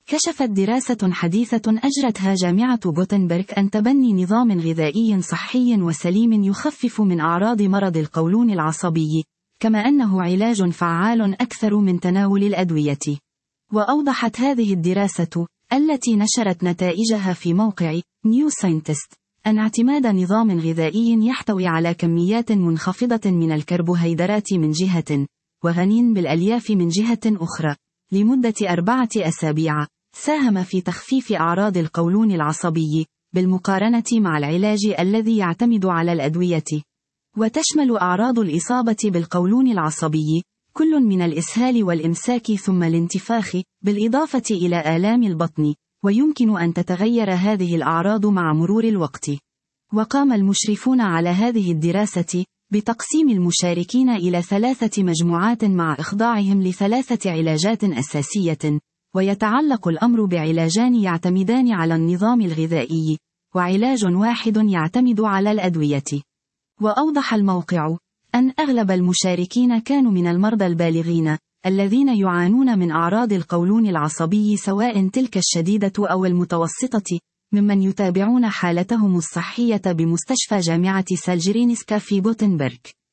كشفت دراسة حديثة أجرتها جامعة غوتنبرغ أن تبني نظام غذائي صحي وسليم يخفف من أعراض مرض القولون العصبي، كما أنه علاج فعال أكثر من تناول الأدوية. وأوضحت هذه الدراسة، التي نشرت نتائجها في موقع New Scientist، أن اعتماد نظام غذائي يحتوي على كميات منخفضة من الكربوهيدرات من جهة، وغني بالألياف من جهة أخرى، لمدة 4 أسابيع، ساهم في تخفيف أعراض القولون العصبي، بالمقارنة مع العلاج الذي يعتمد على الأدوية. وتشمل أعراض الإصابة بالقولون العصبي، كل من الإسهال والإمساك ثم الانتفاخ، بالإضافة إلى آلام البطن، ويمكن أن تتغير هذه الأعراض مع مرور الوقت. وقام المشرفون على هذه الدراسة بتقسيم المشاركين إلى 3 مجموعات مع إخضاعهم ل3 علاجات أساسية، ويتعلق الأمر بعلاجان يعتمدان على النظام الغذائي، وعلاج واحد يعتمد على الأدوية. وأوضح الموقع أن أغلب المشاركين كانوا من المرضى البالغين، الذين يعانون من أعراض القولون العصبي سواء تلك الشديدة أو المتوسطة، ممن يتابعون حالتهم الصحية بمستشفى جامعة سالجرينسكا في غوتنبرغ.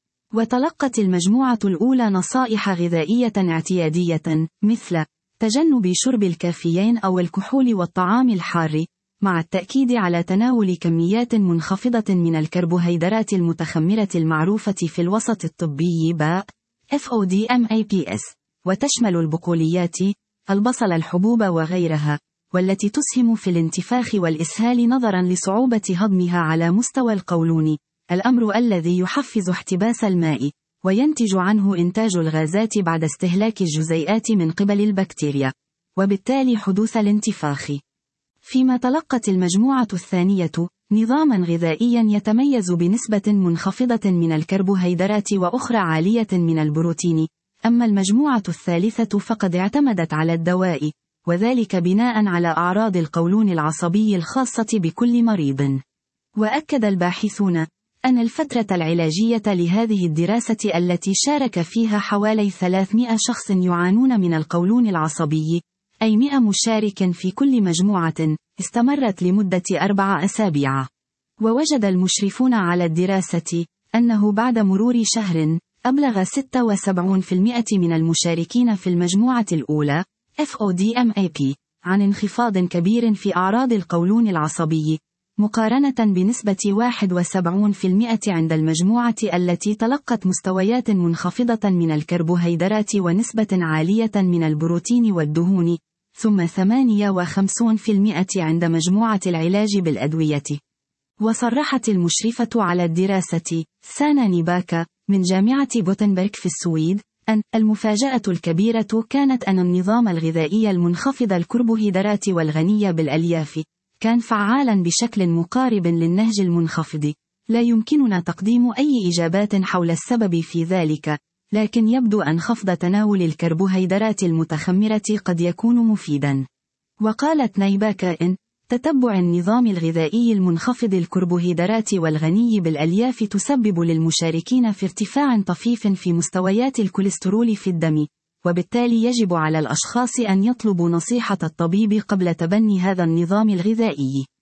وتلقت المجموعة الأولى نصائح غذائية اعتيادية، مثل تجنب شرب الكافيين أو الكحول والطعام الحار، مع التأكيد على تناول كميات منخفضة من الكربوهيدرات المتخمرة المعروفة في الوسط الطبي باء FODMAPS، وتشمل البقوليات، البصل، الحبوب وغيرها، والتي تسهم في الانتفاخ والإسهال نظرا لصعوبة هضمها على مستوى القولون، الأمر الذي يحفز احتباس الماء، وينتج عنه إنتاج الغازات بعد استهلاك الجزيئات من قبل البكتيريا، وبالتالي حدوث الانتفاخ. فيما تلقت المجموعة الثانية نظاما غذائيا يتميز بنسبة منخفضة من الكربوهيدرات وأخرى عالية من البروتين، أما المجموعة الثالثة فقد اعتمدت على الدواء، وذلك بناء على أعراض القولون العصبي الخاصة بكل مريض. وأكد الباحثون أن الفترة العلاجية لهذه الدراسة التي شارك فيها حوالي 300 شخص يعانون من القولون العصبي، أي 100 مشارك في كل مجموعة، استمرت لمدة 4 أسابيع. ووجد المشرفون على الدراسة أنه بعد مرور شهر، أبلغ 76% من المشاركين في المجموعة الأولى FODMAP عن انخفاض كبير في أعراض القولون العصبي، مقارنة بنسبة 71% عند المجموعة التي تلقت مستويات منخفضة من الكربوهيدرات ونسبة عالية من البروتين والدهون، ثم 58% عند مجموعة العلاج بالأدوية. وصرحت المشرفة على الدراسة سانا نيباكا من جامعة غوتنبرغ في السويد أن المفاجأة الكبيرة كانت أن النظام الغذائي المنخفض الكربوهيدرات والغني بالألياف كان فعالا بشكل مقارب للنهج المنخفض. لا يمكننا تقديم أي إجابات حول السبب في ذلك، لكن يبدو أن خفض تناول الكربوهيدرات المتخمرة قد يكون مفيدا. وقالت نيباكا إن تتبع النظام الغذائي المنخفض الكربوهيدرات والغني بالألياف تسبب للمشاركين في ارتفاع طفيف في مستويات الكوليسترول في الدم، وبالتالي يجب على الأشخاص أن يطلبوا نصيحة الطبيب قبل تبني هذا النظام الغذائي.